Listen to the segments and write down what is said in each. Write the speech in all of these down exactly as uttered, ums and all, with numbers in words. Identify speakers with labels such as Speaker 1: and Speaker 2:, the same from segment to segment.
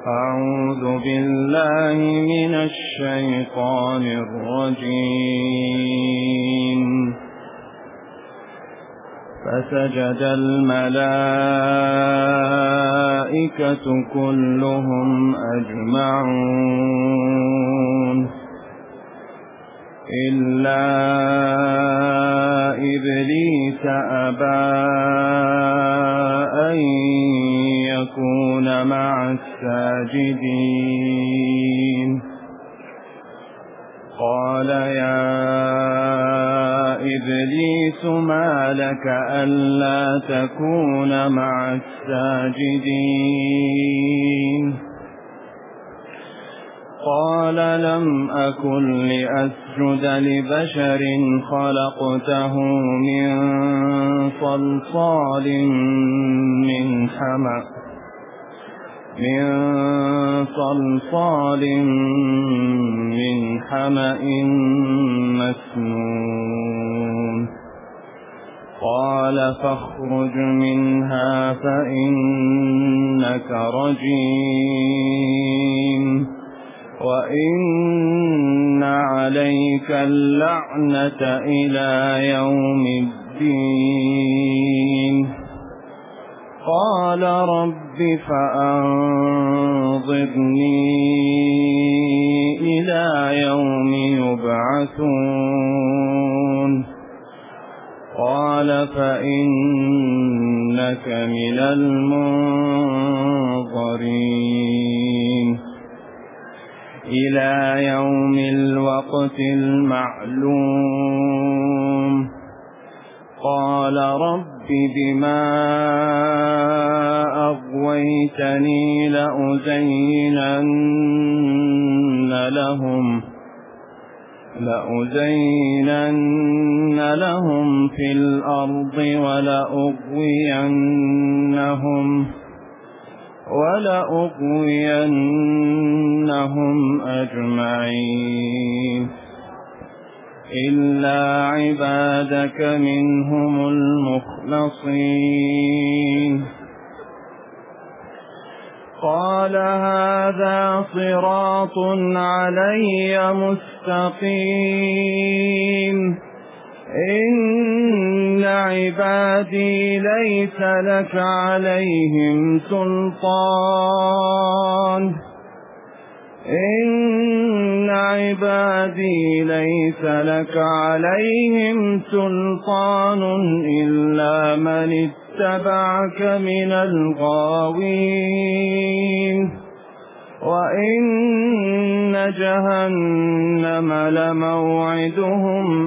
Speaker 1: أعوذ بالله من الشيطان الرجيم. فسجد الملائكة كلهم أجمعون إلا إبليس أبى أن يكون مع الساجدين. قال يا إبليس ما لك ألا تكون مع الساجدين؟ قال لم أكن لأسجد لبشر خلقته من صلصال من حمأ من صلصال من حمأ مسنون. قال فاخرج منها فإنك رجيم وإن عليك اللعنة إلى يوم الدين. قال رب فأنظرني إلى يوم يبعثون. قال فإنك من المنظرين إلى يوم الوقت المعلوم. قال رب بما أغويتني لأزينن لهم لأزينن لهم في الأرض ولأغوينهم ولأغوينهم أجمعين إلا عبادك منهم المخلصين. قال هذا صراط علي مستقيم إن عبادي ليس لك عليهم سلطان إن عبادي ليس لك عليهم سلطان إلا من اتبعك من الغاوين وإن جهنم لموعدهم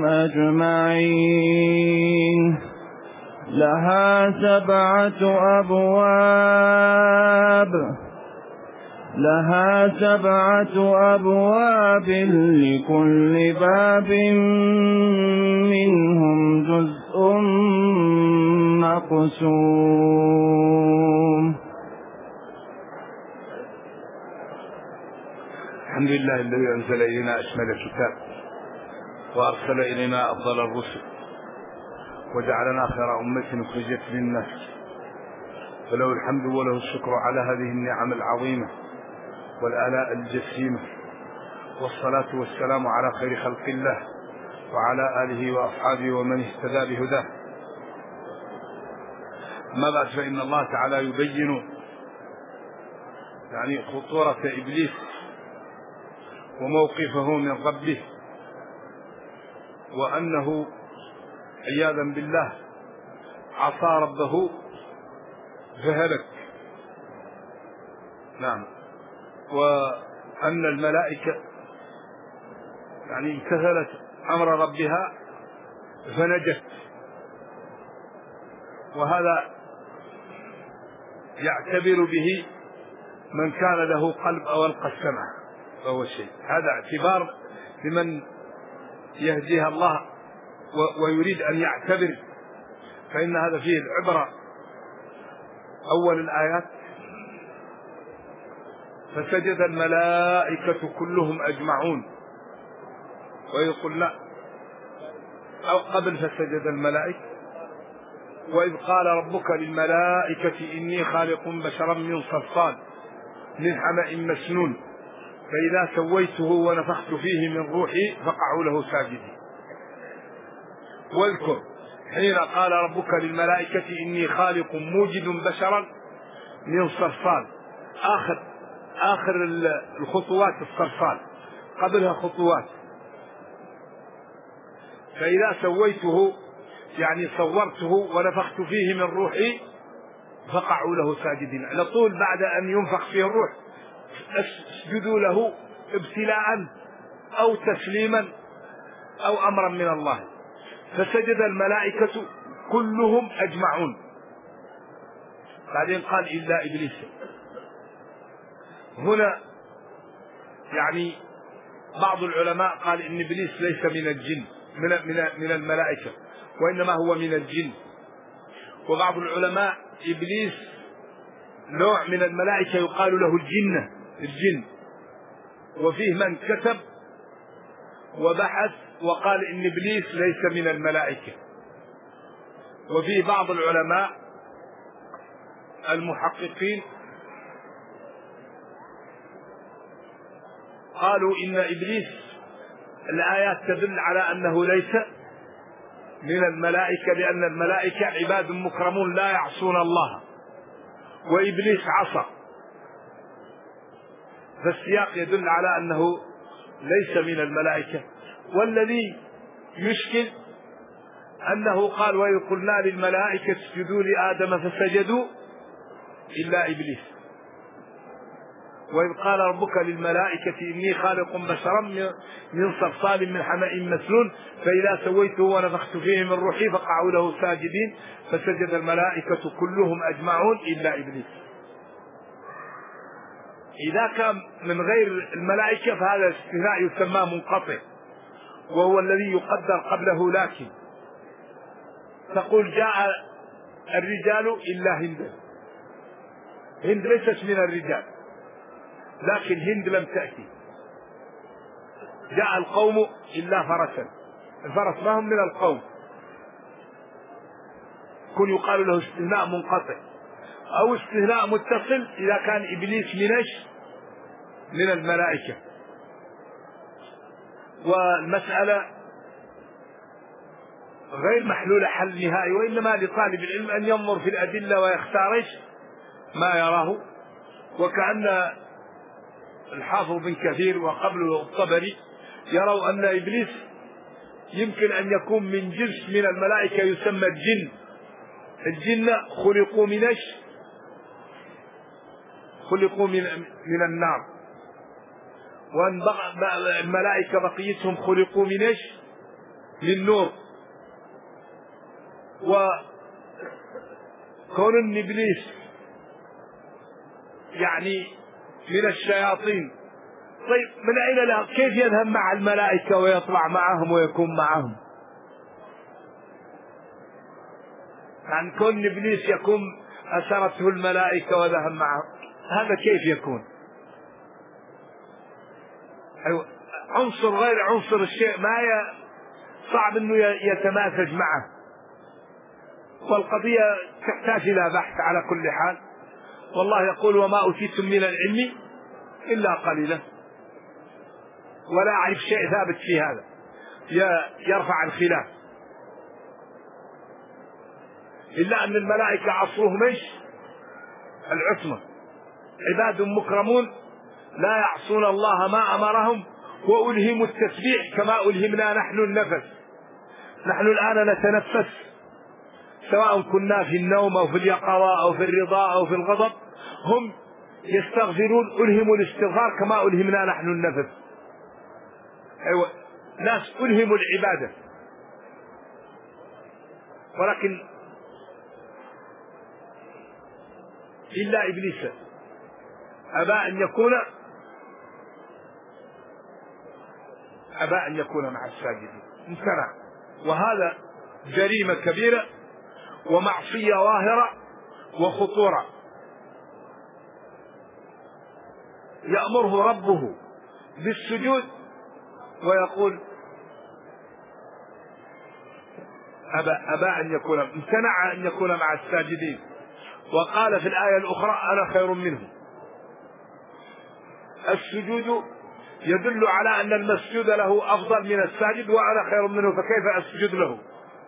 Speaker 1: أجمعين لها سبعة أبواب لها سبعة أبواب لكل باب منهم جزء مقسوم.
Speaker 2: الحمد لله الذي أنزل إلينا أشمل الكتاب وأرسل إلينا أفضل الرسل وجعلنا خير أمة أخرجت للناس، فله الحمد وله الشكر على هذه النعم العظيمة والآلاء الجسيمة، والصلاة والسلام على خير خلق الله وعلى آله وأصحابه ومن اهتدى بهداه. أما بعد، فإن الله تعالى يبين يعني خطورة إبليس وموقفه من ربه، وأنه عياذا بالله عصى ربه فهلك. نعم. وأن الملائكة يعني امتثلت أمر ربها فنجت، وهذا يعتبر به من كان له قلب أو ألقى السمع فهو شيء. هذا اعتبار لمن يهديها الله ويريد أن يعتبر، فإن هذا فيه العبرة. أول الآيات فسجد الملائكة كلهم أجمعون، ويقول لا أو قبل فسجد الملائكة، وإذ قال ربك للملائكة إني خالق بشرا من صلصال من حمأ مسنون فإذا سويته ونفخت فيه من روحي فقعوا له ساجدين. واذكر حين قال ربك للملائكة إني خالق موجد بشرا من صلصال، آخر آخر الخطوات الصلصال، قبلها خطوات. فإذا سويته يعني صورته ونفخت فيه من روحي فقعوا له ساجدين، على طول بعد أن ينفخ فيه الروح اسجدوا له ابتلاء أو تسليما أو أمرا من الله. فسجد الملائكة كلهم أجمعون. بعدين قال إلا إبليس. هنا يعني بعض العلماء قال إن إبليس ليس من الجن من من من الملائكة وإنما هو من الجن. وبعض العلماء إبليس نوع من الملائكة يقال له الجنة الجن. وفيه من كتب وبحث وقال إن إبليس ليس من الملائكة. وفي بعض العلماء المحققين قالوا إن إبليس الآيات تدل على أنه ليس من الملائكة، لأن الملائكة عباد مكرمون لا يعصون الله، وإبليس عصى، فالسياق يدل على أنه ليس من الملائكة. والذي يشكل أنه قال وإذ قلنا للملائكة اسجدوا لآدم فسجدوا إلا إبليس. وإذ قال ربك للملائكة إني خالق بشرا من صلصال من حمأ مسنون فإذا سويته ونفخت فيه من روحي فقعوا له ساجدين فسجد الملائكة كلهم أجمعون إلا إبليس. إذا كان من غير الملائكة فهذا استثناء يسمى منقطع، وهو الذي يقدر قبله. لكن تقول جاء الرجال إلا هند. هند ليست من الرجال، لكن هند لم تأتي. جاء القوم إلا فرسا، الفرس ما هم من القوم، كن يقال له استثناء منقطع أو استثناء متصل إذا كان إبليس منش من الملائكة. والمسألة غير محلولة حل نهائي، وإنما لطالب العلم أن ينظر في الأدلة ويختارش ما يراه. وكأن الحافظ بن كثير وقبله الطبري يروا أن إبليس يمكن أن يكون من جنس من الملائكة يسمى الجن. الجن خلقوا من ايش؟ خلقوا من من النار، وأن الملائكة بقيتهم خلقوا من ايش؟ من نور. وكون ان إبليس يعني من الشياطين، طيب من أين له؟ كيف يذهب مع الملائكة ويطلع معهم ويكون معهم؟ يعني كون إبليس يكون أسرته الملائكة وذهب معهم، هذا كيف يكون؟ أيوة. عنصر غير عنصر الشيء ما ي... صعب أنه يتماسج معه، والقضية تحتاج إلى بحث على كل حال. والله يقول وما أوتيتم من العلم إلا قليلا، ولا أعرف شيء ثابت في هذا يرفع الخلاف، إلا أن الملائكة عصرهم ايش؟ العصمة، عباد مكرمون لا يعصون الله ما أمرهم وألهموا التسبيح كما ألهمنا نحن النفس. نحن الآن نتنفس سواء كنا في النوم أو في اليقظة أو في الرضا أو في الغضب، هم يستغفرون ألهموا الاستغفار كما ألهمنا نحن النفس. أيوة، ناس ألهموا العبادة، ولكن إلا إبليس أبى أن يكون أبى أن يكون مع الساجدين، امتنع. وهذا جريمة كبيرة ومعصية ظاهرة وخطورة. يأمره ربه بالسجود ويقول أبى, أبى أن يكون، امتنع أن يكون مع الساجدين. وقال في الآية الأخرى أنا خير منه. السجود يدل على أن المسجود له أفضل من الساجد وأنا خير منه، فكيف أسجد له؟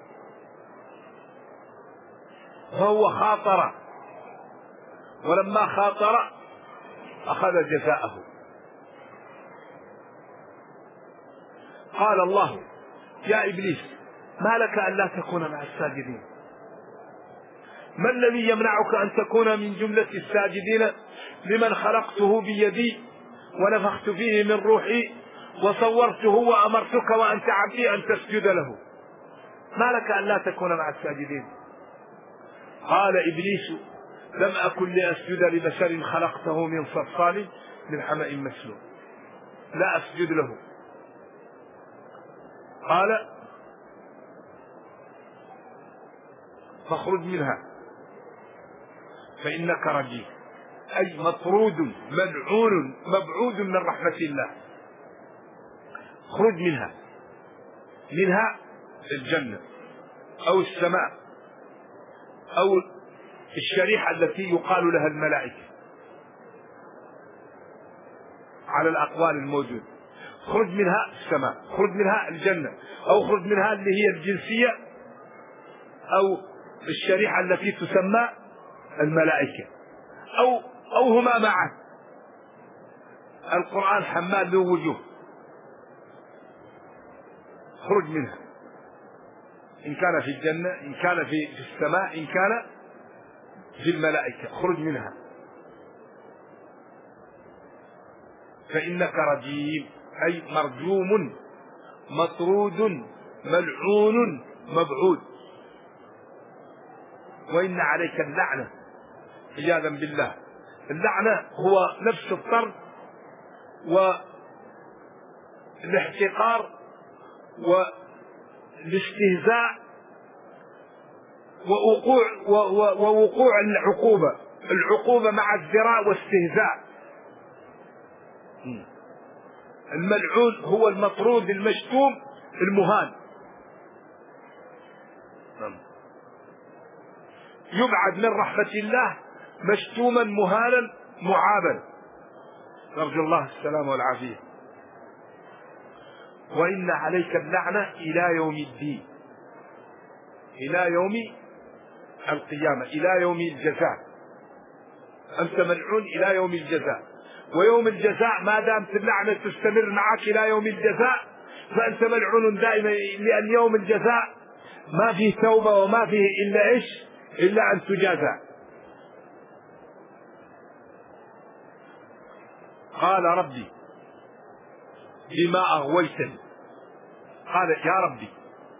Speaker 2: فهو خاطر، ولما خاطر أخذ جزاءه. قال الله: يا إبليس ما لك ألا تكون مع الساجدين؟ ما الذي يمنعك أن تكون من جملة الساجدين لمن خلقته بيدي ونفخت فيه من روحي وصورته وأمرتك وأنت عبدي أن تسجد له؟ ما لك ألا تكون مع الساجدين؟ قال إبليس: لم أكن لأسجد لبشر خلقته من صلصال من حمأ مسنون، لا أسجد له. قال: فاخرج منها فإنك رجيم، أي مطرود ملعون مبعود من رحمة الله. اخرج منها، منها الجنة أو السماء أو الشريحة التي يقال لها الملائكة على الأقوال الموجودة. خرج منها السماء، خرج منها الجنة، أو خرج منها اللي هي الجنسية أو الشريحة التي تسمى الملائكة، أو أو هما معا. القرآن حمال له وجوه. خرج منها، إن كان في الجنة، إن كان في السماء، إن كان في الملائكة. خرج منها فإنك رجيم، أي مرجوم مطرود ملعون مبعود. وإن عليك اللعنة عياذا بالله. اللعنة هو نفس الطرد والاحتقار والاستهزاء ووقوع ووقوع العقوبة، العقوبة مع ازدراء واستهزاء. الملعون هو المطرود المشتوم المهان، يبعد من رحمة الله مشتوما مهانا معابا، نرجو الله السلامة والعافية. وإن عليك اللعنة إلى يوم الدين، إلى يوم القيامة، إلى يوم الجزاء. أنت ملعون إلى يوم الجزاء، ويوم الجزاء ما دامت اللعنة تستمر معك إلى يوم الجزاء فأنت ملعون دائما، لأن يوم الجزاء ما فيه توبة وما فيه إلا إيش؟ إلا أن تجازى. قال: ربي بما أغويتني. قال: يا ربي.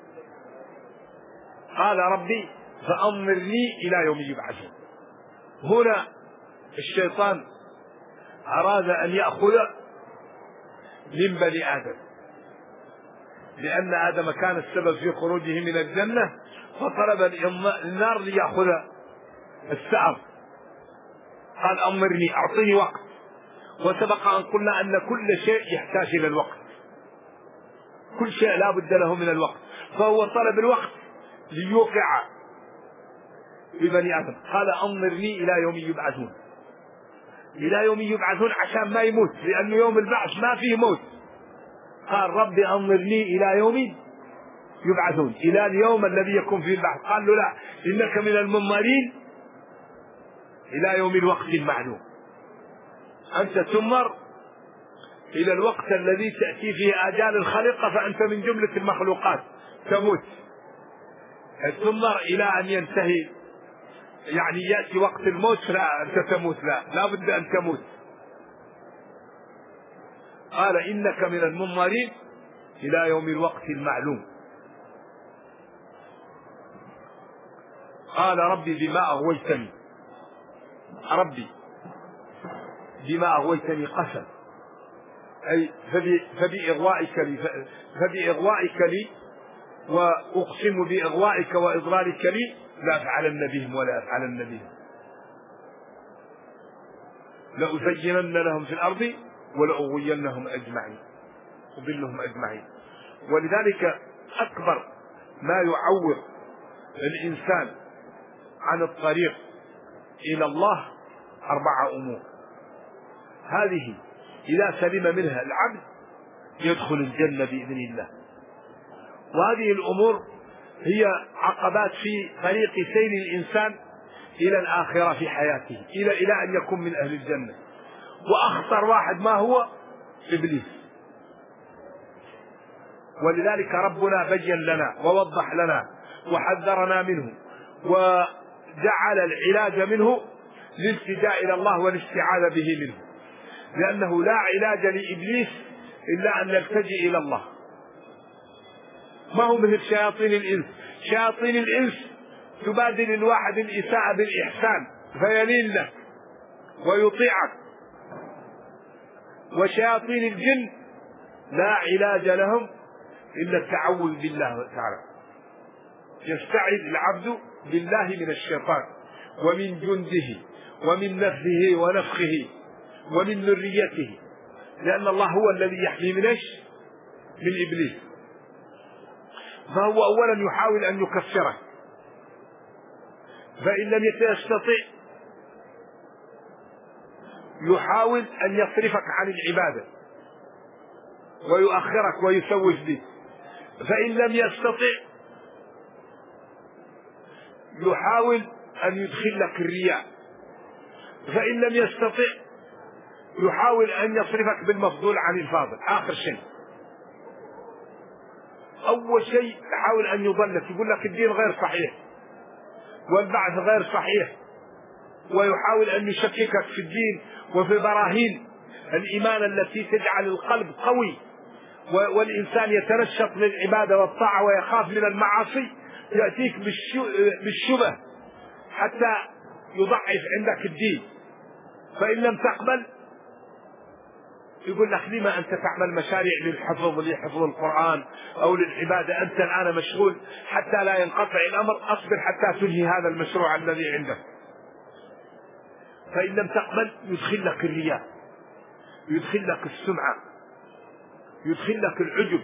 Speaker 2: قال: ربي فأنظرني إلى يوم يبعثون. هنا الشيطان أراد أن يأخذ من بني آدم، لأن آدم كان السبب في خروجه من الجنة، فطلب النار ليأخذ السعر. قال: أمرني، أعطني وقت. وسبق أن قلنا أن كل شيء يحتاج إلى الوقت، كل شيء لا بد له من الوقت، فهو طلب الوقت ليوقع ببني آدم. قال: أمرني إلى يوم يبعثون، إلى يوم يبعثون عشان ما يموت، لأنه يوم البعث ما فيه موت. قال: ربي أنظرني إلى يوم يبعثون، إلى اليوم الذي يكون فيه البعث. قال له: لا، إنك من المنظرين إلى يوم الوقت المعلوم. أنت تمر إلى الوقت الذي تأتي فيه آجال الخليقة، فأنت من جملة المخلوقات تموت. تمر إلى أن ينتهي، يعني يأتي وقت الموت، لا أنت تموت، لا لا بد أن تموت. قال: إنك من المنظرين إلى يوم الوقت المعلوم. قال: ربي بما أغويتني، ربي بما أغويتني قسم، أي فبإغوائك لي، فبإغوائك لي وأقسم بإغوائك وإضلالك لي لا أفعلن بهم ولا أفعلن بهم، لأزينن لهم في الأرض ولأغوينهم أجمعين، أضلهم أجمعين. ولذلك أكبر ما يعوق الإنسان عن الطريق إلى الله أربعة أمور. هذه إذا سلم منها العبد يدخل الجنة بإذن الله. وهذه الأمور هي عقبات في طريق سير الإنسان إلى الآخرة في حياته، إلى إلى أن يكون من أهل الجنة. وأخطر واحد ما هو؟ إبليس. ولذلك ربنا بين لنا ووضح لنا وحذرنا منه، وجعل العلاج منه للالتجاء إلى الله والاستعاذة به منه، لأنه لا علاج لإبليس إلا أن نلتجئ إلى الله. ما هو مثل شياطين الإنس. شياطين الإنس تبادل الواحد الإساءة بالإحسان فيلين لك ويطيعك، وشياطين الجن لا علاج لهم إلا التعوذ بالله تعالى. يستعيذ العبد بالله من الشيطان ومن جنده ومن نفسه ونفخه ومن ذريته، لأن الله هو الذي يحمي من ايش؟ من إبليس. فهو أولا يحاول أن يكفره، فإن لم يستطع يحاول أن يصرفك عن العبادة ويؤخرك ويسوف بك، فإن لم يستطع يحاول أن يدخل لك الرياء، فإن لم يستطع يحاول أن يصرفك بالمفضول عن الفاضل. آخر شيء أول شيء يحاول أن يضلك، يقول لك الدين غير صحيح والبعث غير صحيح، ويحاول أن يشككك في الدين وفي براهين الإيمان التي تجعل القلب قوي والإنسان يتنشط للعبادة والطاعة ويخاف من المعاصي. يأتيك بالشبه حتى يضعف عندك الدين، فإن لم تقبل يقول لك لما أنت تعمل مشاريع للحفظ لحفظ القرآن أو للعبادة، أنت الآن مشغول حتى لا ينقطع الأمر، أصبر حتى تنهي هذا المشروع الذي عندك. فإن لم تقبل يدخل لك الرياء، يدخل لك السمعة، يدخل لك العجب.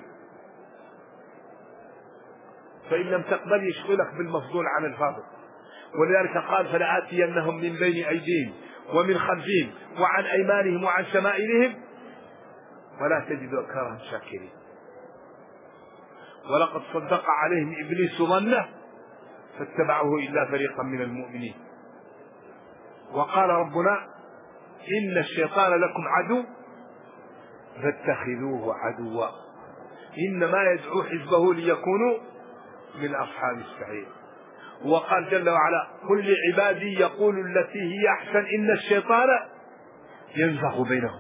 Speaker 2: فإن لم تقبل يشغلك بالمفضول عن الفاضل. ولذلك قال فلآتينهم من بين أيديهم ومن خلفهم وعن أيمانهم وعن شمائلهم ولا تجد أكثرهم شاكرين. ولقد صدق عليهم إبليس ظنه فاتبعه إلا فريقا من المؤمنين. وقال ربنا إن الشيطان لكم عدو فاتخذوه عدوا إنما يدعو حزبه ليكونوا من أصحاب السعير. وقال جل وعلا قل لعبادي يقول التي هي أحسن إن الشيطان ينزغ بينهم.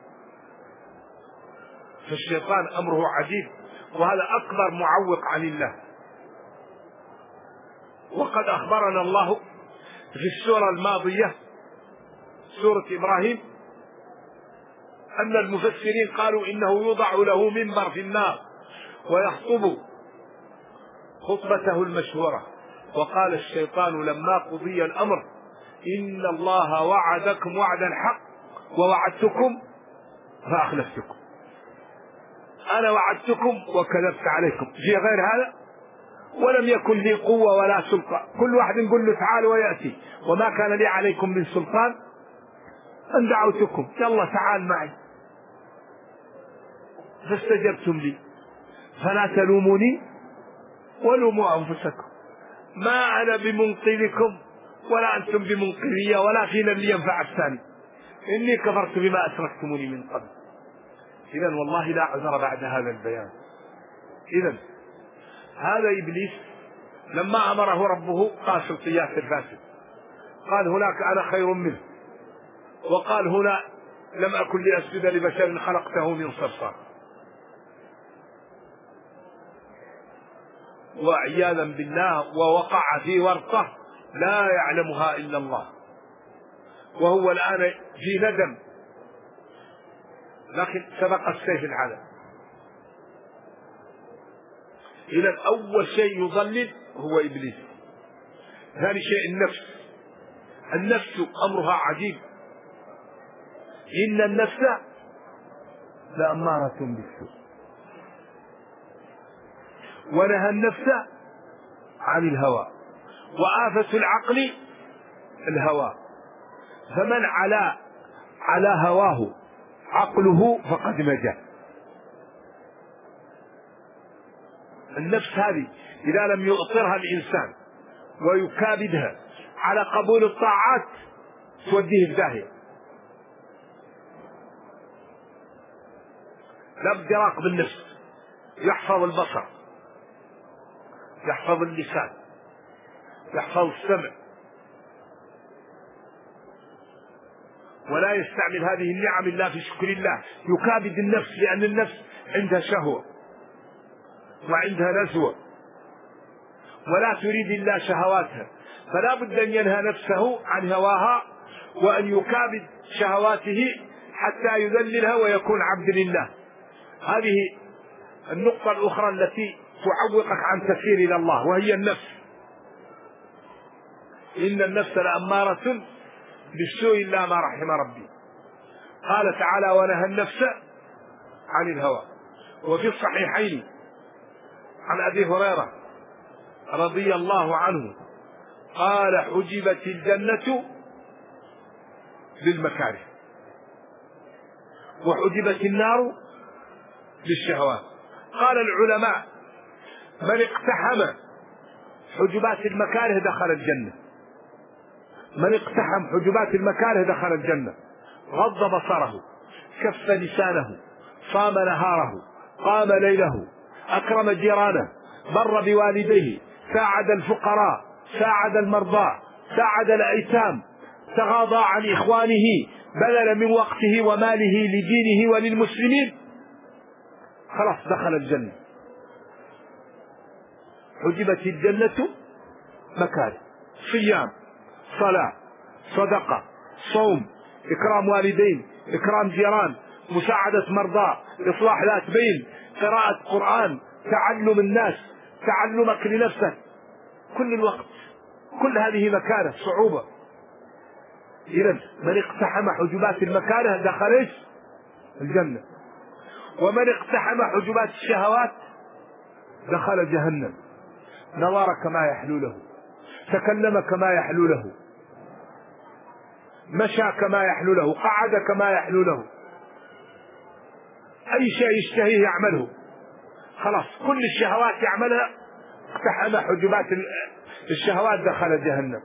Speaker 2: فالشيطان أمره عجيب، وهذا أكبر معوق عن الله. وقد أخبرنا الله في السورة الماضية سورة إبراهيم أن المفسرين قالوا إنه يوضع له منبر في النار ويخطب خطبته المشهورة. وقال الشيطان لما قضي الأمر إن الله وعدكم وعد الحق ووعدتكم فأخلفتكم. أنا وعدتكم وكذبت عليكم في غير هذا، ولم يكن لي قوة ولا سلطان. كل واحد يقول له تعال ويأتي، وما كان لي عليكم من سلطان أن دعوتكم يلا تعال معي فاستجبتم لي فلا تلوموني ولوموا أنفسكم ما أنا بمنقذكم ولا أنتم بمنقذية ولا فينا اللي ينفع الثاني إني كفرت بما أشركتموني من قبل. إذن والله لا عذر بعد هذا البيان. إذن هذا إبليس لما أمره ربه قاس القياس الفاسد، قال هناك أنا خير منه، وقال هنا لم أكن لأسجد لبشر خلقته من صلصال. وعياذا بالله ووقع في ورطة لا يعلمها إلا الله، وهو الآن في ندم، لكن سبق السيف العالم. إذن أول شيء يضلل هو إبليس. ثاني شيء النفس. النفس أمرها عجيب، إن النفس لأمارة بالسوء، ونهى النفس عن الهوى، وآفة العقل الهوى. فمن على على هواه عقله فقد نجا. النفس هذه إذا لم يؤطرها الإنسان ويكابدها على قبول الطاعات توديه في داهية. لابد يراقب النفس، يحفظ البصر، يحفظ اللسان، يحفظ السمع، ولا يستعمل هذه النعم إلا في شكر الله. يكابد النفس لأن النفس عندها شهوة وعندها نزوة ولا تريد إلا شهواتها، فلا بد أن ينهى نفسه عن هواها وأن يكابد شهواته حتى يذللها ويكون عبد لله. هذه النقطة الأخرى التي تعوقك عن تسير إلى الله، وهي النفس. إن النفس لأمارة بالسوء إلا ما رحم ربي. قال تعالى: ونهى النفس عن الهوى. وفي الصحيحين عن أبي هريرة رضي الله عنه قال: حجبت الجنة بالمكاره وحجبت النار بالشهوات. قال العلماء: من اقتحم حجبات المكاره دخل الجنة. من اقتحم حجبات المكاره دخل الجنة. غض بصره، كف لسانه، صام نهاره، قام ليله، أكرم جيرانه، بر بوالديه، ساعد الفقراء، ساعد المرضى، ساعد الأيتام، تغاضى عن إخوانه، بذل من وقته وماله لدينه وللمسلمين، خلاص دخل الجنة. حجبت الجنة مكاره: صيام، صلاة، صدقة، صوم، إكرام والدين، إكرام جيران، مساعدة مرضى، إصلاح ذات بين، قراءة قرآن، تعلم الناس، تعلمك لنفسك كل الوقت. كل هذه مكاره صعوبة. إذن من اقتحم حجبات المكاره دخل الجنة. ومن اقتحم حجبات الشهوات دخل جهنم. نظر كما يحلو له، تكلم كما يحلو له، مشى كما يحلو له، قعد كما يحلو له، أي شيء يشتهيه يعمله، خلاص كل الشهوات يعملها. اقتحم حجبات الشهوات دخل جهنم.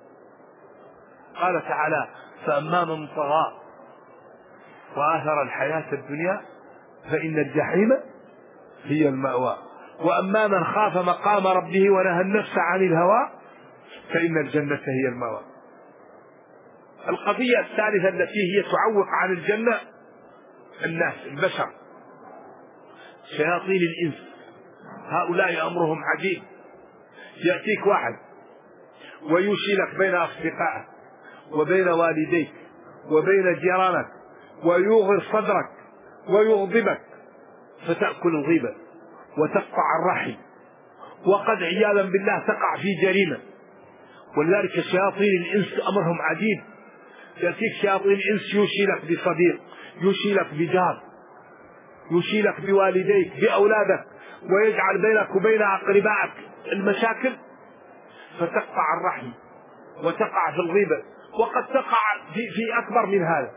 Speaker 2: قال تعالى: فأما من طغى وآثر الحياة الدنيا فإن الجحيم هي المأوى، وأما من خاف مقام ربه ونهى النفس عن الهوى فإن الجنة هي المأوى. القضية الثالثة التي هي تعوق عن الجنة الناس، البشر، شياطين الإنس. هؤلاء أمرهم عجيب. يأتيك واحد ويوشي لك بين أصدقائك وبين والديك وبين جيرانك ويوغر صدرك ويغضبك، فتأكل الغيبة وتقطع الرحم، وقد عياذا بالله تقع في جريمة. ولذلك شياطين الإنس أمرهم عجيب. يأتيك شياطين الإنس يوشي لك بصديق، يوشي لك بجار، يوشي لك بوالديك، بأولادك، ويجعل بينك وبين أقربائك المشاكل، فتقطع الرحم وتقع في الغيبة، وقد تقع في, في أكبر من هذا.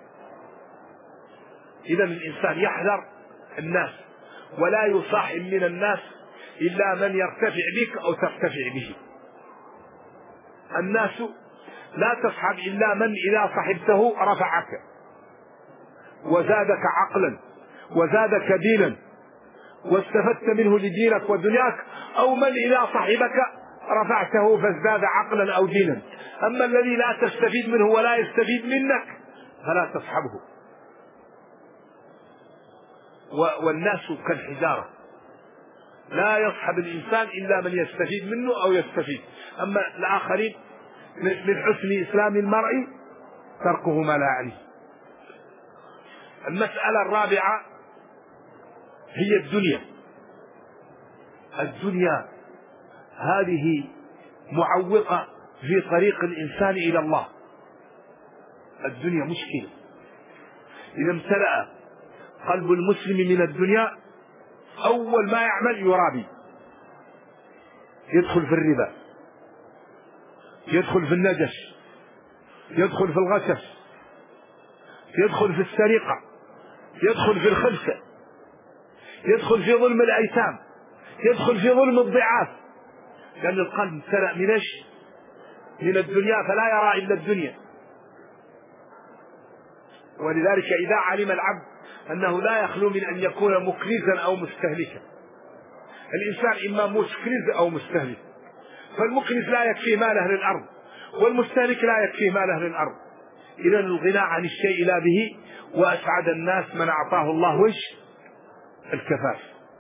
Speaker 2: إذا الإنسان يحذر الناس، ولا يصاحب من الناس إلا من يرتفع بك أو ترتفع به. الناس لا تصحب إلا من إذا صحبته رفعك وزادك عقلا وزادك دينا واستفدت منه لدينك ودنياك، أو من إذا صحبك رفعته فازداد عقلا أو دينا. أما الذي لا تستفيد منه ولا يستفيد منك فلا تصحبه. والناس كالحجارة، لا يصحب الإنسان إلا من يستفيد منه أو يستفيد. أما الآخرين من حسن إسلام المرء تركه ما لا يعنيه. المسألة الرابعة هي الدنيا. الدنيا هذه معوقة في طريق الإنسان إلى الله. الدنيا مشكلة. إذا امتلأ قلب المسلم من الدنيا أول ما يعمل يرابي، يدخل في الربا، يدخل في النجش، يدخل في الغشش، يدخل في السرقة، يدخل في الخبثة، يدخل في ظلم الأيتام، يدخل في ظلم الضعاف، لأن القلب امتلأ من ايش؟ من الدنيا، فلا يرى إلا الدنيا. ولذلك إذا علم العبد أنه لا يخلو من أن يكون مكرزا أو مستهلكا، الإنسان إما مكرز أو مستهلك، فالمكرز لا يكفيه مال أهل الأرض، والمستهلك لا يكفيه مال أهل الأرض. إذن الغناء عن الشيء لا به، وأسعد الناس من أعطاه الله وش؟ الكفاف.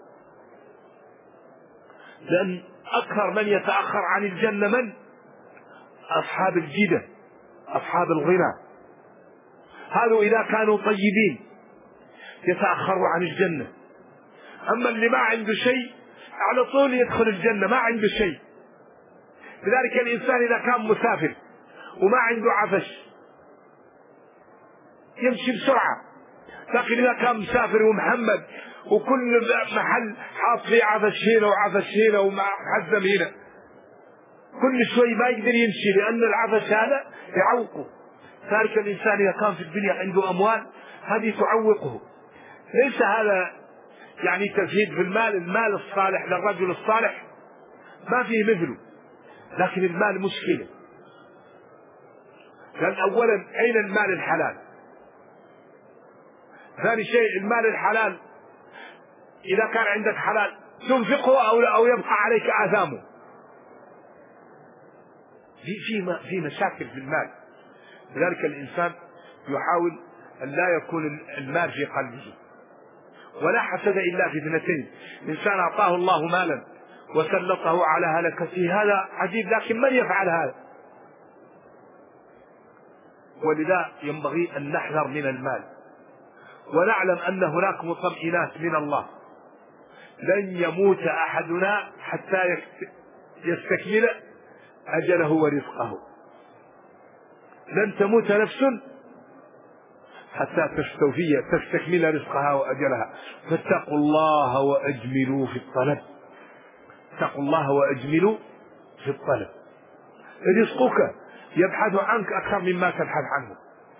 Speaker 2: لأن أكثر من يتأخر عن الجنة من؟ أصحاب الجدة، أصحاب الغنى. هذا إذا كانوا طيبين يتأخروا عن الجنة. أما اللي ما عنده شيء على طول يدخل الجنة، ما عنده شيء. لذلك الإنسان إذا كان مسافر وما عنده عفش يمشي بسرعة، لكن إذا كان مسافر ومحمد وكل محل حاط فيه عفش هنا وعفش هنا ومحزم هنا، كل شوي ما يقدر يمشي، لأن العفش هذا يعوقه. ذلك الإنسان إذا كان في الدنيا عنده أموال هذه تعوقه. ليس هذا يعني تزهيد في المال، المال الصالح للرجل الصالح ما فيه مثله، لكن المال مشكلة. لأن أولا أين المال الحلال؟ ثاني شيء المال الحلال إذا كان عندك حلال تنفقه أو أو يبقى عليك آثامه. في في في مشاكل في المال. لذلك الإنسان يحاول أن لا يكون المال في قلبه. ولا حسد إلا في اثنتين: إنسان أعطاه الله مالا وسلطه على هلكته، هذا عجيب، لكن من يفعل هذا؟ ولذا ينبغي أن نحذر من المال، ونعلم أن هناك مطمئنات من الله. لن يموت أحدنا حتى يستكمل أجله ورزقه. لن تموت نفس حتى تستوفي تستكمل رزقها وأجلها. فاتقوا الله وأجملوا في الطلب. اتقوا الله وأجملوا في الطلب. رزقك يبحث عنك أكثر مما تبحث عنه.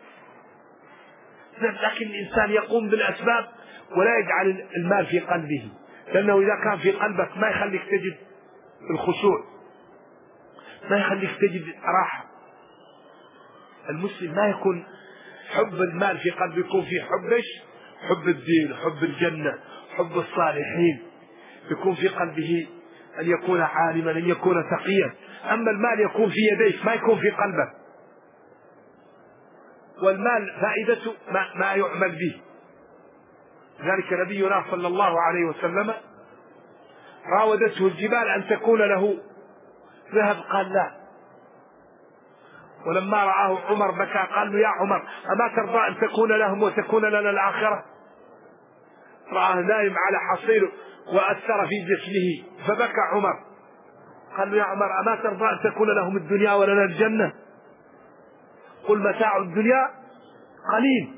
Speaker 2: لكن الإنسان يقوم بالأسباب ولا يجعل المال في قلبه، لأنه إذا كان في قلبك ما يخليك تجد الخشوع، ما يخليك تجد راحة. المسلم ما يكون حب المال في قلبه، يكون في حب ايش؟ حب الدين، حب الجنة، حب الصالحين. يكون في قلبه أن يكون عالما، أن يكون تقيا. أما المال يكون في يديك، ما يكون في قلبك. والمال فائدته ما, ما يعمل به. ذلك نبينا صلى الله عليه وسلم راودته الجبال أن تكون له ذهب، قال لا. ولما رآه عمر بكى، قال له: يا عمر، أما ترضى أن تكون لهم وتكون لنا الآخرة؟ رآه نائم على حصيره وأثر في جسمه فبكى عمر. قال له: يا عمر، أما ترضى أن تكون لهم الدنيا ولنا الجنة؟ قل متاع الدنيا قليل.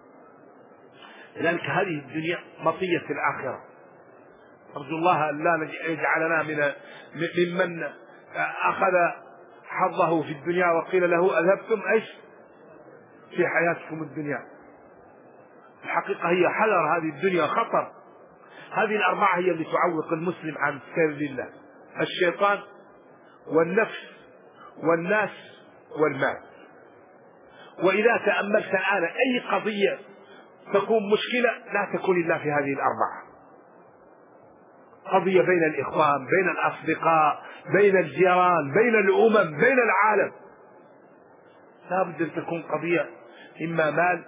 Speaker 2: لذلك هذه الدنيا مطية الآخرة. أرجو الله أن لا يجعلنا من ممن أخذ حظه في الدنيا وقيل له: أذهبتم ايش في حياتكم الدنيا. الحقيقة هي حذر، هذه الدنيا خطر. هذه الأربعة هي اللي تعوق المسلم عن سير لله: الشيطان والنفس والناس والمال. وإذا تأملت الآن أي قضية تكون مشكلة لا تكون إلا في هذه الأربعة. قضية بين الإخوان، بين الأصدقاء، بين الجيران، بين الأمم، بين العالم، لا بد أن تكون قضية إما مال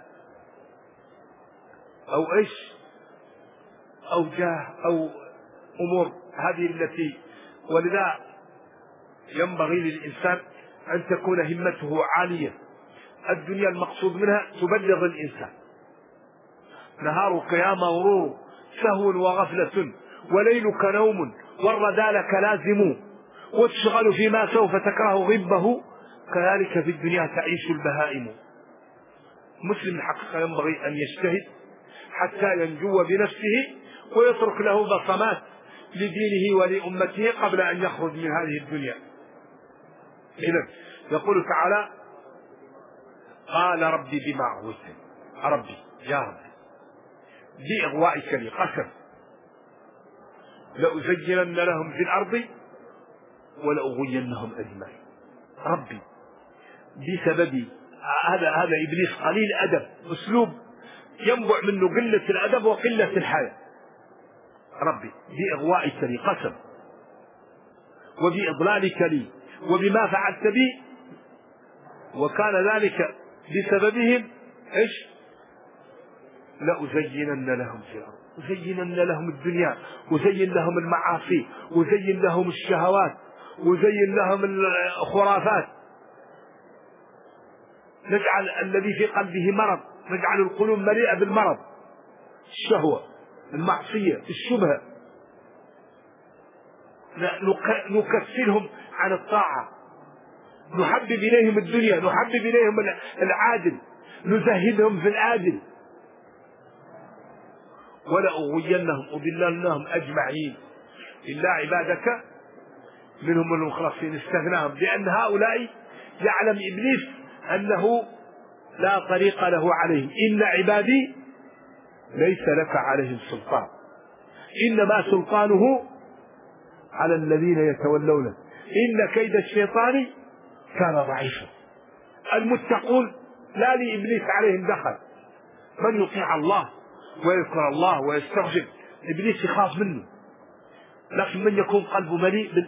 Speaker 2: أو إيش أو جاه أو أمور هذه التي. ولذا ينبغي للإنسان أن تكون همته عالية. الدنيا المقصود منها تبلغ الإنسان. نهارك يا مغرور سهو وغفلة، وليلك نوم والردى لك لازم، وتشغل فيما سوف تكره غبه، كذلك في الدنيا تعيش البهائم. مسلم الحقيقة ينبغي أن يجتهد حتى ينجو بنفسه ويترك له بصمات لدينه ولأمته قبل أن يخرج من هذه الدنيا. إذن يقول تعالى: قال ربي بما أغويتني. ربي يا ربي بإغوائك لي قسم لأزينن لهم في الأرض ولأغوينهم أجمعين. ربي بسبب هذا هذا إبليس قليل أدب، أسلوب ينبع منه قلة الأدب وقلة الحياة. ربي بإغوائك لي قسم وبإضلالك لي وبما فعلت بي، وكان ذلك بسببهم إيش؟ لأزينن لهم في الأرض، أزينن لهم الدنيا، وزين لهم المعاصي، وزين لهم الشهوات، وزين لهم الخرافات. نجعل الذي في قلبه مرض، نجعل القلوب مليئة بالمرض، الشهوة، المعصية، الشبهة، نكسلهم عن الطاعة، نحبب إليهم الدنيا، نحبب إليهم العادل، نزهدهم في العادل. ولأغوينهم أضللنهم أجمعين إلا عبادك منهم المخلصين. استثناهم لأن هؤلاء يعلم إبليس أنه لا طريق له عليهم. إن عبادي ليس لك عليهم سلطان، إنما سلطانه على الذين يتولونه، إن كيد الشيطان كان ضعيفا. المتقون لا لإبليس عليهم دخل، من يطيع الله ويذكر الله ويستغفر إبليس يخاف منه. لكن من يكون قلبه مليء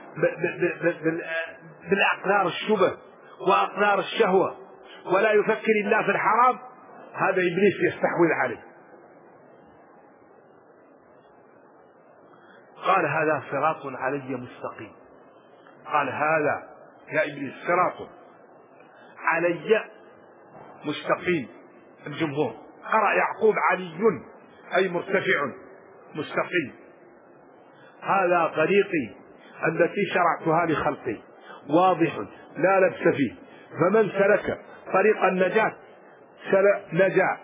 Speaker 2: بالأقدار الشبه وأقدار الشهوة ولا يفكر إلا في الحرام، هذا إبليس يستحوذ عليه. قال هذا صراط علي مستقيم. قال هذا يا إبليس صراط علي مستقيم. الجمهور قرأ يعقوب علي أي مرتفع مستقيم. هذا طريقي التي شرعتها لخلقي واضح لا لبس فيه، فمن سلك طريق النجاة نجا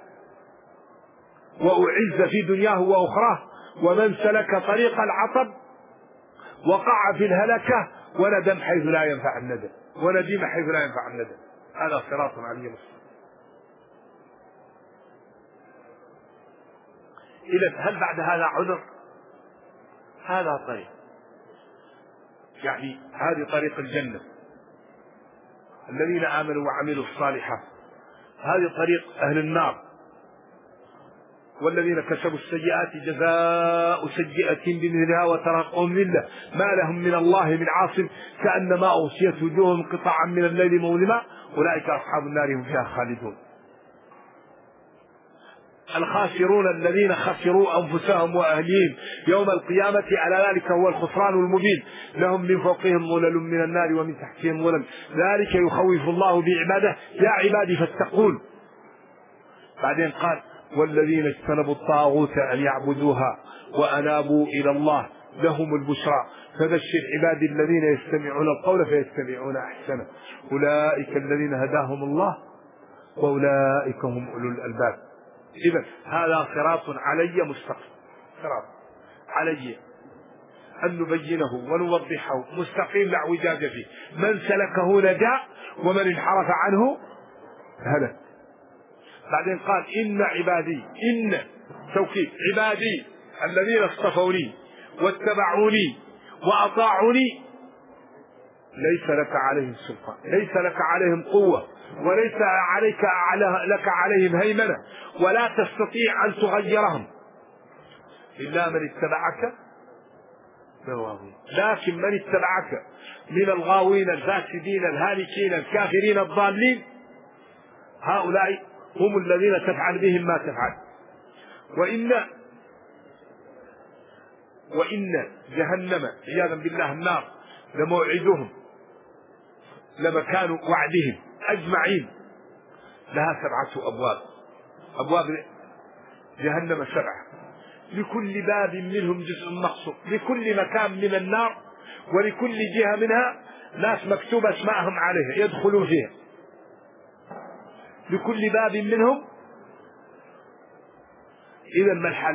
Speaker 2: وأعز في دنياه وأخراه، ومن سلك طريق العطب وقع في الهلكة وندم حيث لا ينفع الندم، وندم حيث لا ينفع الندم. هذا صراط علي مستقيم. إذا هل بعد هذا عذر؟ هذا طريق، يعني هذه طريق الجنة الذين آمنوا وعملوا الصالحات، هذه طريق أهل النار والذين كسبوا السيئات جزاء سيئة بمثلها وترقهم لله ما لهم من الله من عاصم كأنما أغشيت وجوههم قطعا من الليل مظلما أولئك أصحاب النار هم فيها خالدون. الخاسرون الذين خسروا أنفسهم وأهليهم يوم القيامة على ذلك هو الخسران المبين، لهم من فوقهم ظلل من النار ومن تحتهم ظلل ذلك يخوف الله بعباده يا عبادي فاتقون. بعدين قال والذين اجتنبوا الطاغوت أن يعبدوها وأنابوا إلى الله لهم البشرى فبشر عبادي الذين يستمعون القول فيتبعون أحسنه أولئك الذين هداهم الله وأولئك هم أولو الألباب. إذن هذا صراط علي مستقيم، صراط علي أن نبينه ونوضحه مستقيم لا اعوجاج فيه، من سلكه نجا ومن انحرف عنه هلك. بعدين قال إن عبادي، إن توكيد عبادي الذين اصطفوني واتبعوني وأطاعوني ليس لك عليهم سلطان، ليس لك عليهم قوة، وليس عليك لك عليهم هيمنة، ولا تستطيع أن تغيرهم إلا من اتبعك من الغاوين. لكن من اتبعك من الغاوين الفاسدين الهالكين الكافرين الضالين هؤلاء هم الذين تفعل بهم ما تفعل. وإن وإن جهنم عياذا بالله النار لموعدهم لمكان وعدهم أجمعين، لها سبعة أبواب، أبواب جهنم سبعة، لكل باب منهم جزء مقصود، لكل مكان من النار ولكل جهة منها ناس مكتوب اسمائهم عليها يدخلون فيها، لكل باب منهم. إذا ما الحل؟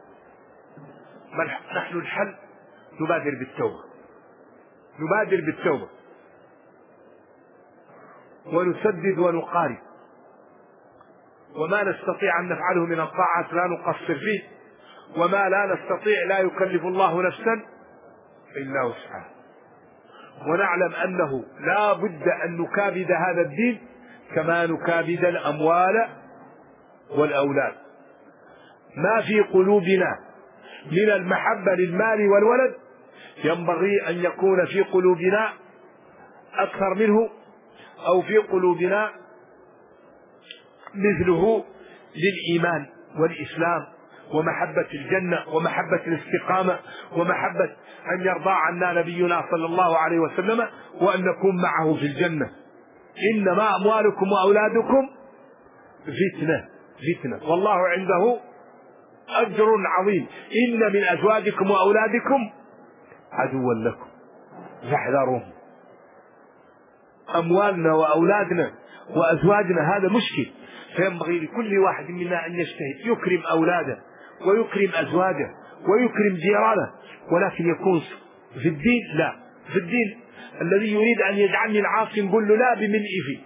Speaker 2: نحن الحل نبادر بالتوبة، نبادر بالتوبة ونسدد ونقارب وما نستطيع أن نفعله من الطاعات لا نقصر فيه، وما لا نستطيع لا يكلف الله نفسا إلا وسعها. ونعلم أنه لا بد أن نكابد هذا الدين كما نكابد الأموال والأولاد. ما في قلوبنا من المحبة للمال والولد ينبغي أن يكون في قلوبنا أكثر منه، أو في قلوبنا مثله للإيمان والإسلام ومحبة الجنة ومحبة الاستقامة ومحبة أن يرضى عنا نبينا صلى الله عليه وسلم وأن نكون معه في الجنة. إنما أموالكم وأولادكم فتنة فتنة والله عنده أجر عظيم. إن من أزواجكم وأولادكم عدوا لكم فاحذروهم. أموالنا وأولادنا وأزواجنا هذا مشكل، فينبغي لكل واحد منا أن يجتهد يكرم أولاده ويكرم أزواجه ويكرم جيرانه، ولكن يكون في الدين لا. في الدين الذي يريد أن يجعلني العاصي نقول له لا بملء فيه.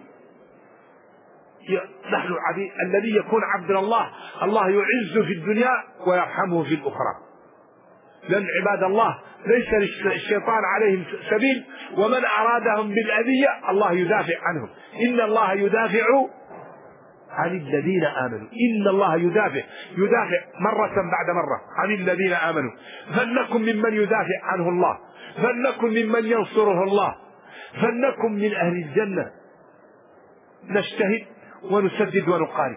Speaker 2: نحن عبيد. الذي يكون عبد الله الله يعز في الدنيا ويرحمه في الأخرى. لأن عباد الله ليس الشيطان عليهم سبيل، ومن أرادهم بالأذية الله يدافع عنهم. إن الله يدافع عن الذين آمنوا. إن الله يدافع يدافع مرة بعد مرة عن الذين آمنوا. فلنكن ممن يدافع عنه الله، فلنكن ممن ينصره الله، فلنكن من أهل الجنة. نجتهد ونسدد ونقارب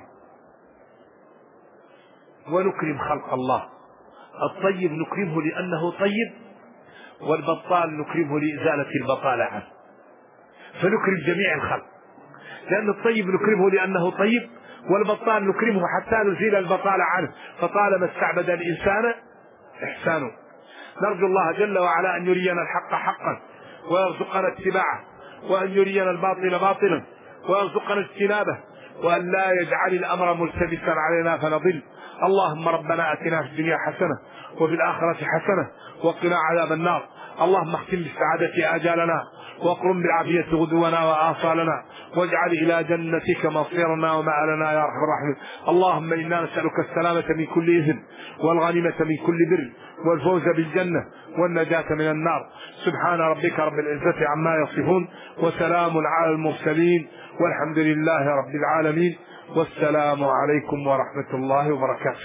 Speaker 2: ونكرم خلق الله. الطيب نكرمه لأنه طيب، والبطال نكرمه لإزالة البطالة عنه. فنكرم جميع الخلق، لأن الطيب نكرمه لأنه طيب، والبطال نكرمه حتى نزيل البطالة عنه. فطالما استعبد الإنسان إحسانه. نرجو الله جل وعلا أن يرينا الحق حقا ويرزقنا اتباعه، وأن يرينا الباطل باطلا ويرزقنا اجتنابه، وأن لا يجعل الأمر ملتبسا علينا فنضل. اللهم ربنا آتنا في الدنيا حسنة وفي الآخرة حسنة وقنا عذاب النار. اللهم اختم بالسعادة آجالنا، واقرم بالعافية غدونا وآصالنا، واجعل إلى جنتك مصيرنا ومآلنا يا أرحم الراحمين. اللهم إنا نسألك السلامة من كل إثم، والغنيمة من كل بر، والفوز بالجنة، والنجاة من النار. سبحان ربك رب العزة عما يصفون، وسلام على المرسلين، والحمد لله رب العالمين، والسلام عليكم ورحمة الله وبركاته.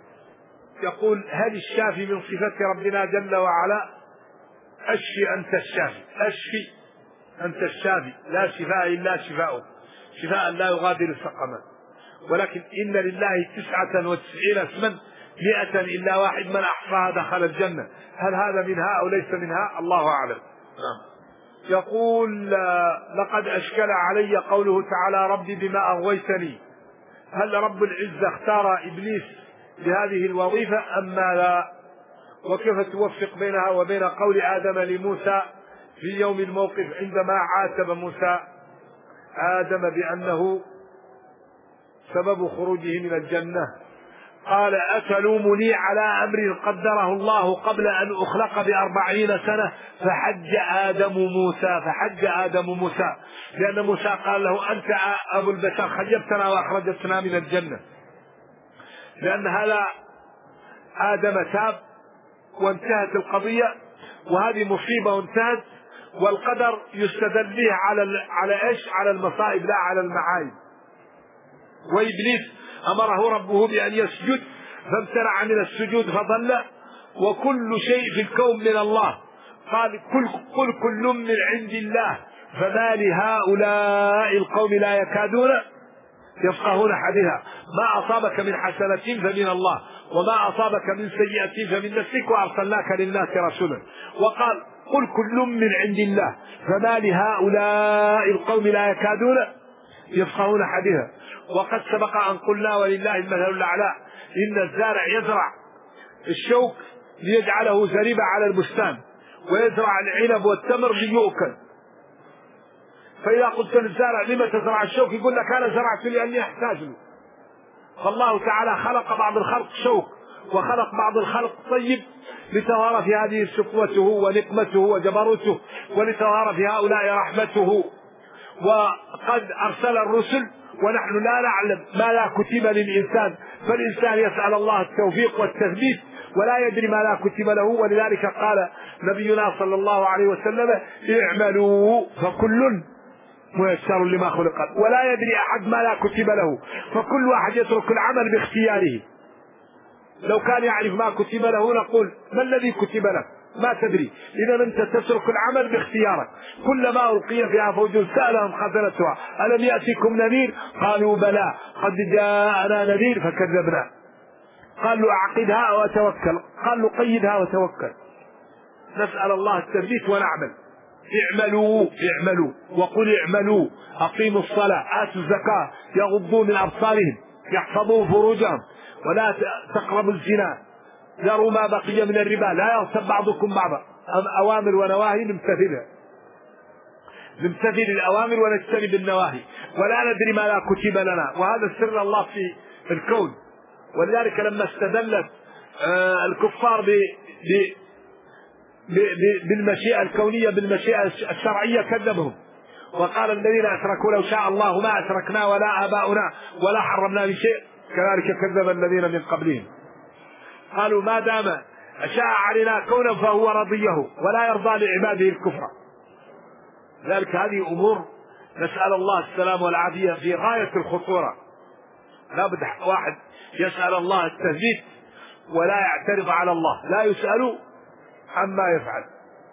Speaker 2: يقول: هل الشافي من صفات ربنا جل وعلا؟ أشفي أنت الشافي، أشفي أنت الشافي، لا شفاء إلا شفاؤه، شفاء لا يغادر سقما. ولكن إن لله تسعة وتسعين اسما مئة إلا واحد من أحصاها دخل الجنة. هل هذا منها أو ليس منها؟ الله أعلم. يقول: لقد أشكل علي قوله تعالى: ربي بما أغويتني. هل رب العزة اختار إبليس لهذه الوظيفة أم لا؟ وكيف توفق بينها وبين قول آدم لموسى في يوم الموقف عندما عاتب موسى آدم بأنه سبب خروجه من الجنة؟ قال: أتلومني على أمر قدره الله قبل أن أخلق بأربعين سنة؟ فحج آدم موسى فحج آدم موسى لأن موسى قال له: أنت أبو البشر، خيبتنا وأخرجتنا من الجنة. لأن هذا آدم تاب وانتهت القضية، وهذه مصيبة وانتهت، والقدر يستدل به على على ايش؟ على المصائب لا على المعايب. وإبليس أمره ربه بأن يسجد فامتنع من السجود فضل، وكل شيء في الكون من الله. قال: كل كل كل من عند الله، فما لهؤلاء القوم لا يكادون يفقهون حديثا. ما أصابك من حسنة فمن الله، وما أصابك من سيئة فمن نفسك، وأرسلناك للناس رسولا. وقال: قل كل من عند الله، فما لهؤلاء القوم لا يكادون يفقهون حديثا. وقد سبق أن قلنا ولله المثل الأعلى: إن الزارع يزرع الشوك ليجعله زريبة على البستان، ويزرع العنب والتمر ليؤكل. فإذا قلت للزارع: لما تزرع الشوك؟ يقول لك: أنا زرعت لأني أحتاج له. فالله تعالى خلق بعض الخلق شوك، وخلق بعض الخلق طيب، لتظهر في هذه سقوته ونقمته وجبروته، ولتظهر في هؤلاء رحمته.
Speaker 3: وقد أرسل الرسل ونحن لا نعلم ما لا كتب للإنسان، فالإنسان يسأل الله التوفيق والتثبيت ولا يدري ما لا كتب له. ولذلك قال نبينا صلى الله عليه وسلم اعملوا فكل ميسر لما خلق، ولا يدري أحد ما لا كتب له، فكل واحد يترك العمل باختياره. لو كان يعرف ما كتب له نقول ما الذي كتب لك؟ ما تدري. إذا أنت تترك العمل باختيارك. كلما ألقي فيها فوج سألهم خزنتها ألم يأتكم نذير؟ قالوا بلى قد جاءنا نذير فكذبنا. قالوا أعقدها وتوكل، قالوا قيدها وتوكل. نسأل الله التثبيت ونعمل. اعملوا اعملوا وقل اعملوا، أقيموا الصلاة، آتوا الزكاة، يغضوا من أبصارهم، يحفظوا فروجهم، ولا تقربوا الزنا، ذروا ما بقي من الربا، لا يغتب بعضكم بعضا. أوامر ونواهي نمتثلها، نمتثل الأوامر ونجتنب النواهي، ولا ندري ما لا كتب لنا. وهذا سر الله في الكون. ولذلك لما استدلت الكفار ب بالمشيئة الكونية بالمشيئة الشرعية كذبهم، وقال الذين أشركوا لو شاء الله ما أشركنا ولا آباؤنا ولا حرمنا من شيء كذلك كذب الذين من قبلهم. قالوا ما دام أشاء علينا كونا فهو رضيه ولا يرضى لعباده الكفر. ذلك هذه أمور نسأل الله السلام والعافية في غاية الخطورة. لا بد واحد يسأل الله التثبيت ولا يعترض على الله، لا يسأل عما يفعل.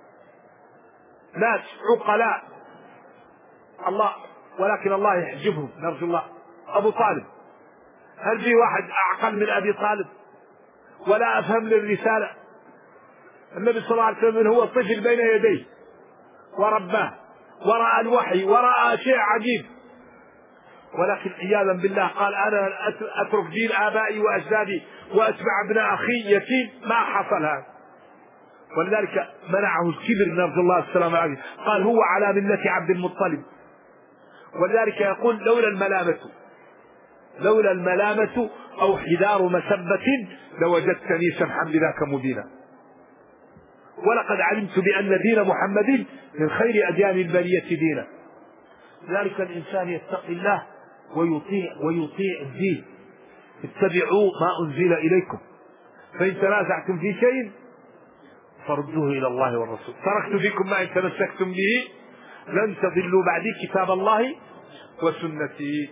Speaker 3: ناس عقلاء الله ولكن الله يحجبهم، نرجو الله. أبو طالب، هل في واحد أعقل من أبي طالب ولا أفهم للرسالة؟ النبي صلى الله عليه وسلم هو الطفل بين يديه ورباه ورأى الوحي ورأى شيء عجيب، ولكن عياذا بالله قال أنا أترك دين آبائي وأجدادي وأتبع ابن أخي يتيم. ما حصل هذا. ولذلك منعه الكبر، نرجو الله السلامة والعافية. قال هو على ملة عبد المطلب. ولذلك يقول لولا الملامة لولا الملامة أو حذار مسبة لوجدتني سمحا بذاك مبينا. ولقد علمت بأن دين محمد من خير أديان البرية دينا. ذلك الإنسان يتقي الله ويطيع ويطيع الدين. اتبعوا ما أنزل إليكم فإن تنازعتم في شيء فردوه إلى الله والرسول. تركت فيكم ما إن تمسكتم به لن تضلوا بعدي كتاب الله وسنتي.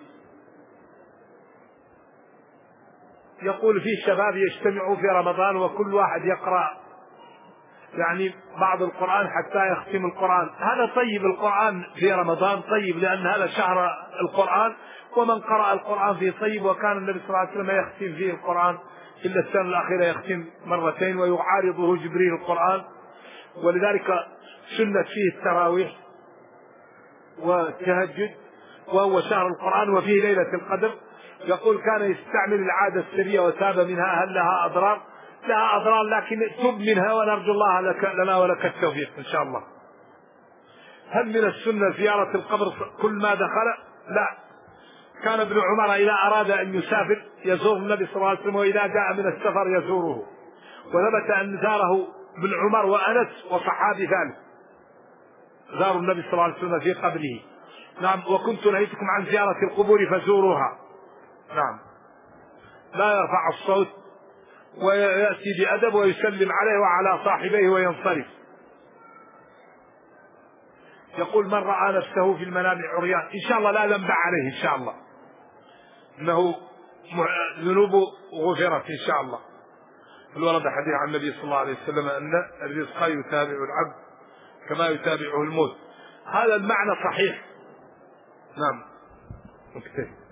Speaker 3: يقول في شباب يجتمعوا في رمضان وكل واحد يقرأ يعني بعض القرآن حتى يختم القرآن. هذا طيب، القرآن في رمضان طيب لأن هذا شهر القرآن، ومن قرأ القرآن فيه طيب. وكان النبي صلى الله عليه وسلم يختم فيه القرآن إلا السنة الأخيرة يختم مرتين ويعارضه جبريل القرآن. ولذلك سنة فيه التراويح والتهجد، وهو شهر القرآن وفيه ليلة القدر. يقول كان يستعمل العادة السرية وتاب منها. هل لها أضرار؟ لها أضرار لكن تب منها ونرجو الله لك لنا ولك التوفيق إن شاء الله. هل من السنة زيارة القبر كل ما دخل؟ لا. كان ابن عمر إذا أراد أن يسافر يزور النبي صلى الله عليه وسلم، وإذا جاء من السفر يزوره. وثبت أن زاره ابن عمر وأنس وصحابي ثالث زاروا النبي صلى الله عليه وسلم في قبره. نعم. وكنت نهيتكم عن زيارة القبور فزوروها. نعم. لا يرفع الصوت ويأتي بأدب ويسلم عليه وعلى صاحبيه وينصرف. يقول من رأى نفسه في المنام عريان إن شاء الله لا ذنب عليه إن شاء الله، إنه ذنوبه غفرت إن شاء الله. الورد حديث عن النبي صلى الله عليه وسلم أن الرزق يتابع العبد كما يتابعه الموت. هذا المعنى صحيح. نعم. مكتفي.